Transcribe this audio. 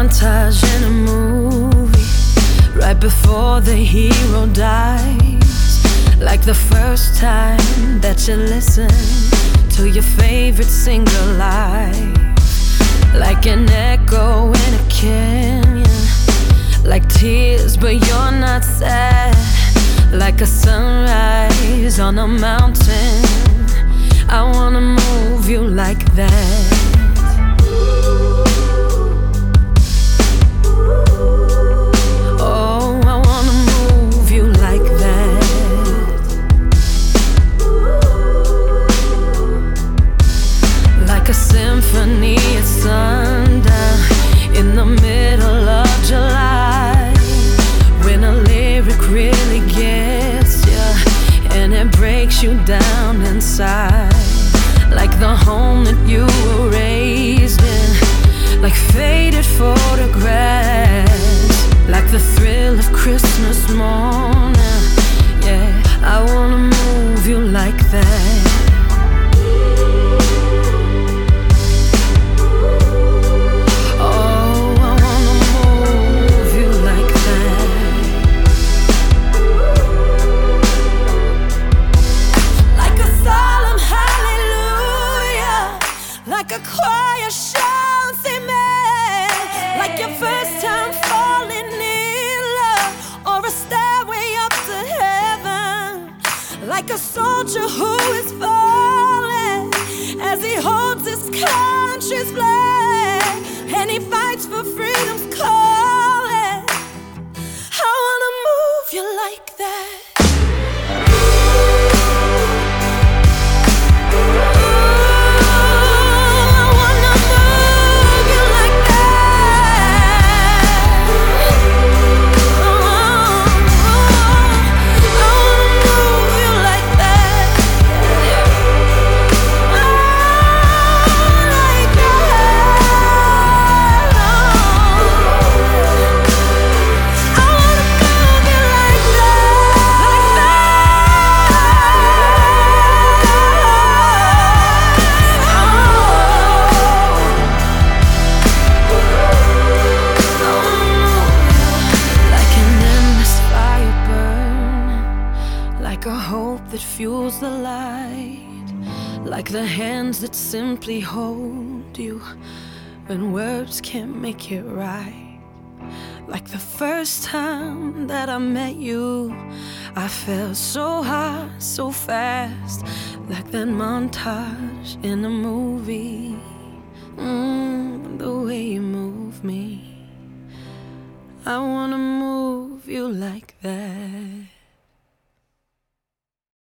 montage in a movie, right before the hero dies. Like the first time that you listen to your favorite singer live. Like an echo in a canyon, like tears but you're not sad. Like a sunrise on a mountain, I wanna move you like that. Oh, I wanna move you like that. Like a symphony at sundown in the middle of July, when a lyric really gets you and it breaks you down inside. Like the home that you were raised in, like faded photographs. Like the thrill of Christmas morning, yeah, I wanna move you like that. Like a choir shouts amen, like your first time falling in love, or a stairway up to heaven. Like a soldier who is falling as he holds his country's flag, and he fights for freedom's calling. I wanna move you like that. Like a hope that fuels the light, like the hands that simply hold you when words can't make it right. Like the first time that I met you, I felt so high, so fast. Like that montage in a movie, the way you move me, I wanna move you like that.